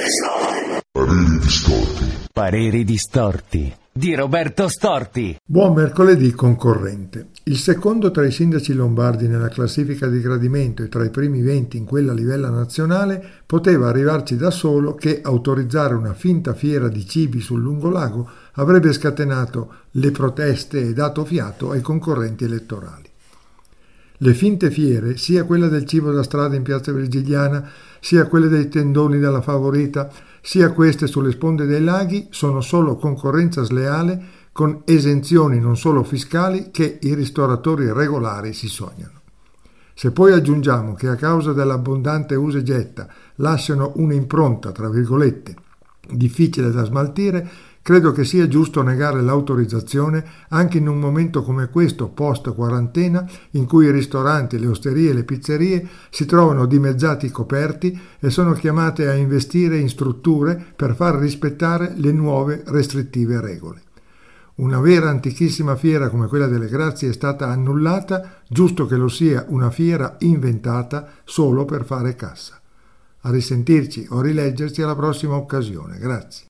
Pareri distorti. Pareri distorti di Roberto Storti. Buon mercoledì concorrente. Il secondo tra i sindaci lombardi nella classifica di gradimento e tra i primi 20 in quella a livello nazionale poteva arrivarci da solo che autorizzare una finta fiera di cibi sul lungolago avrebbe scatenato le proteste e dato fiato ai concorrenti elettorali. Le finte fiere, sia quella del cibo da strada in Piazza Virgiliana, sia quelle dei tendoni della Favorita, sia queste sulle sponde dei laghi, sono solo concorrenza sleale con esenzioni non solo fiscali che i ristoratori regolari si sognano. Se poi aggiungiamo che a causa dell'abbondante usa e getta lasciano un'impronta, tra virgolette, difficile da smaltire, credo che sia giusto negare l'autorizzazione anche in un momento come questo post-quarantena in cui i ristoranti, le osterie e le pizzerie si trovano dimezzati coperti e sono chiamate a investire in strutture per far rispettare le nuove restrittive regole. Una vera antichissima fiera come quella delle Grazie è stata annullata, giusto che lo sia una fiera inventata solo per fare cassa. A risentirci o rileggerci alla prossima occasione. Grazie.